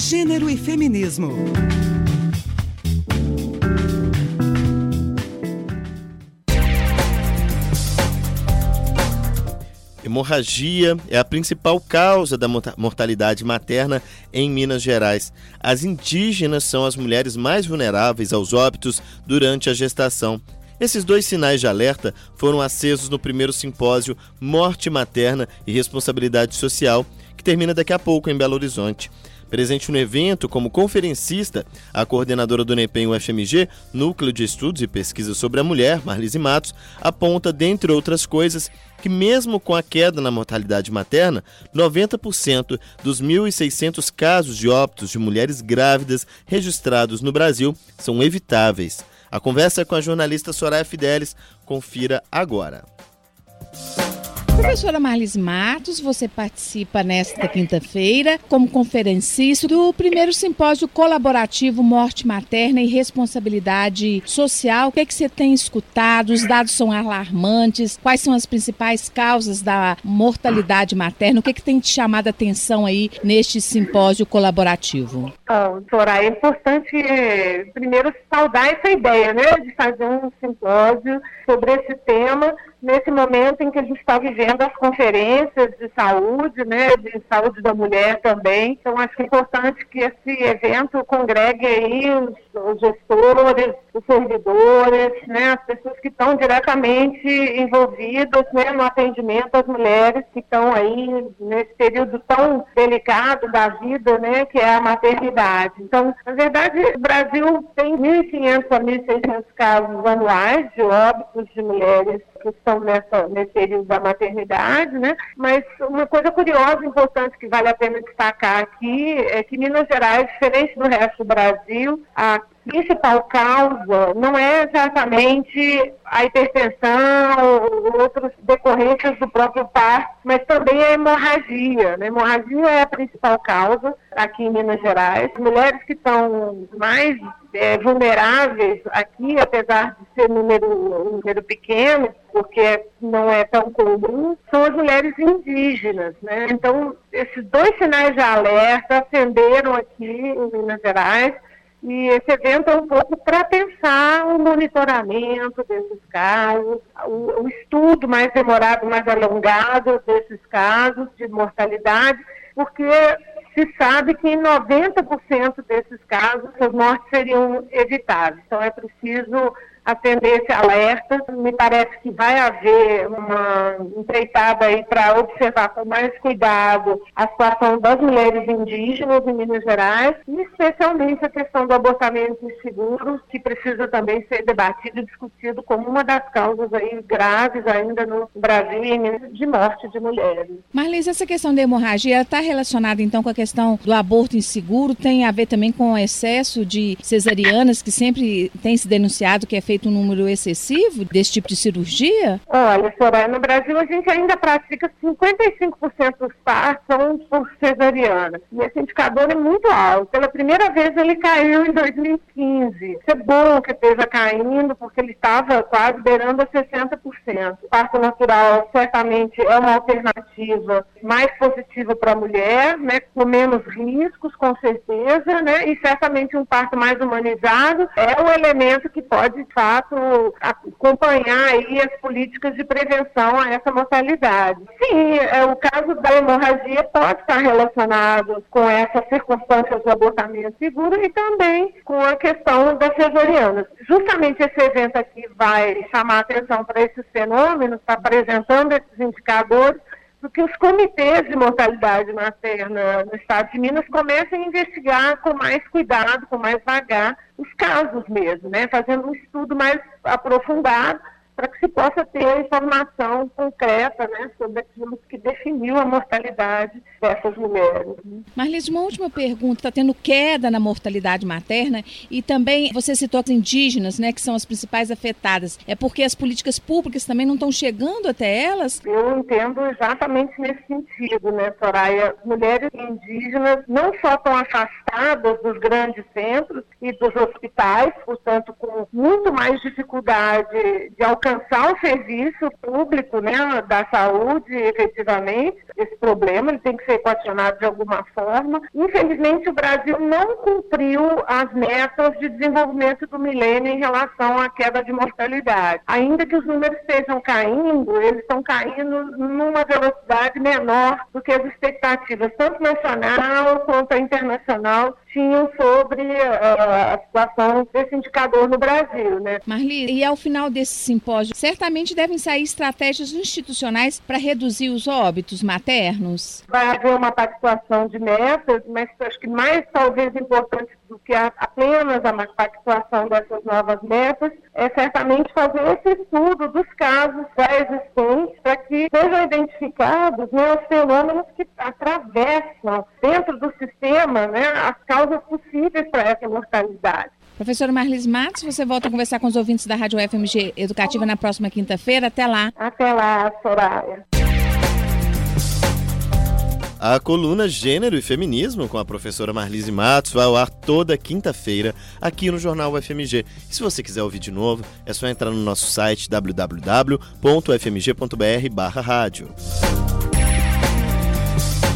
Gênero e feminismo. Hemorragia é a principal causa da mortalidade materna em Minas Gerais. As indígenas são as mulheres mais vulneráveis aos óbitos durante a gestação. Esses dois sinais de alerta foram acesos no primeiro simpósio Morte Materna e Responsabilidade Social, que termina daqui a pouco em Belo Horizonte. Presente no evento, como conferencista, a coordenadora do NEPEM-UFMG, Núcleo de Estudos e Pesquisa sobre a Mulher, Marlise Matos, aponta, dentre outras coisas, que mesmo com a queda na mortalidade materna, 90% dos 1.600 casos de óbitos de mulheres grávidas registrados no Brasil são evitáveis. A conversa é com a jornalista Soraya Fidelis. Confira agora. Professora Marlise Matos, você participa nesta quinta-feira como conferencista do primeiro simpósio colaborativo Morte Materna e Responsabilidade Social. O que é que você tem escutado? Os dados são alarmantes. Quais são as principais causas da mortalidade materna? O que é que tem te chamado a atenção aí neste simpósio colaborativo? Soraya, é importante primeiro saudar essa ideia, né, de fazer um simpósio sobre esse tema nesse momento em que a gente está vivendo as conferências de saúde, né, de saúde da mulher também. Então, acho que é importante que esse evento congregue aí os gestores, os servidores, né, as pessoas que estão diretamente envolvidas, né, no atendimento às mulheres que estão aí nesse período tão delicado da vida, né, que é a maternidade. Então, na verdade, o Brasil tem 1.500 a 1.600 casos anuais de óbitos de mulheres que estão nesse período da maternidade, né? Mas uma coisa curiosa, importante, que vale a pena destacar aqui, é que Minas Gerais, diferente do resto do Brasil, a principal causa não é exatamente a hipertensão ou outras decorrências do próprio parto, mas também a hemorragia, né? A hemorragia é a principal causa aqui em Minas Gerais. Mulheres que estão mais vulneráveis aqui, apesar de ser um número pequeno, porque não é tão comum, são as mulheres indígenas, né? Então, esses dois sinais de alerta acenderam aqui em Minas Gerais. E esse evento é um pouco para pensar o monitoramento desses casos, o estudo mais demorado, mais alongado desses casos de mortalidade, porque se sabe que em 90% desses casos as mortes seriam evitáveis. Então é preciso atender esse alerta. Me parece que vai haver uma empreitada aí para observar com mais cuidado a situação das mulheres indígenas em Minas Gerais e especialmente a questão do abortamento inseguro, que precisa também ser debatido e discutido como uma das causas aí graves ainda no Brasil e em Minas de morte de mulheres. Marlise, essa questão da hemorragia está relacionada então com a questão do aborto inseguro? Tem a ver também com o excesso de cesarianas que sempre tem se denunciado que é feito um número excessivo desse tipo de cirurgia? Olha, Soraya, no Brasil a gente ainda pratica 55% dos partos são por cesariana. E esse indicador é muito alto. Pela primeira vez ele caiu em 2015. Isso é bom que esteja caindo, porque ele estava quase beirando a 60%. O parto natural certamente é uma alternativa mais positiva para a mulher, né, com menos riscos, com certeza, né, e certamente um parto mais humanizado é um elemento que pode, de fato, acompanhar aí as políticas de prevenção a essa mortalidade. Sim, o caso da hemorragia pode estar relacionado com essas circunstâncias do abortamento seguro e também com a questão das cesarianas. Justamente esse evento aqui vai chamar a atenção para esses fenômenos, está apresentando esses indicadores, porque os comitês de mortalidade materna no estado de Minas comecem a investigar com mais cuidado, com mais vagar, os casos mesmo, né? Fazendo um estudo mais aprofundado para que se possa ter a informação concreta, né, sobre aquilo que definiu a mortalidade dessas mulheres. Marlise, uma última pergunta. Está tendo queda na mortalidade materna e também você citou as indígenas, né, que são as principais afetadas. É porque as políticas públicas também não estão chegando até elas? Eu entendo exatamente nesse sentido, né, Soraya? Mulheres indígenas não só estão afastadas dos grandes centros e dos hospitais, portanto, com muito mais dificuldade de alcançar alcançar o serviço público, né, da saúde, efetivamente. Esse problema ele tem que ser equacionado de alguma forma. Infelizmente, o Brasil não cumpriu as metas de desenvolvimento do milênio em relação à queda de mortalidade. Ainda que os números estejam caindo, eles estão caindo numa velocidade menor do que as expectativas, tanto nacional quanto internacional, tinham sobre a situação desse indicador no Brasil, né? Marli, e ao final desse simpósio, certamente devem sair estratégias institucionais para reduzir os óbitos maternos? Vai haver uma pactuação de metas, mas acho que mais talvez importante do que apenas a pactuação dessas novas metas é certamente fazer esse estudo dos casos já existentes para que sejam identificados, né, os fenômenos que atravessam dentro do sistema, né, as causas possíveis para essa mortalidade. Professora Marlise Matos, você volta a conversar com os ouvintes da Rádio FMG Educativa na próxima quinta-feira. Até lá. Até lá, Soraya. A coluna Gênero e Feminismo com a professora Marlise Matos vai ao ar toda quinta-feira aqui no Jornal UFMG. E se você quiser ouvir de novo, é só entrar no nosso site www.ufmg.br/rádio.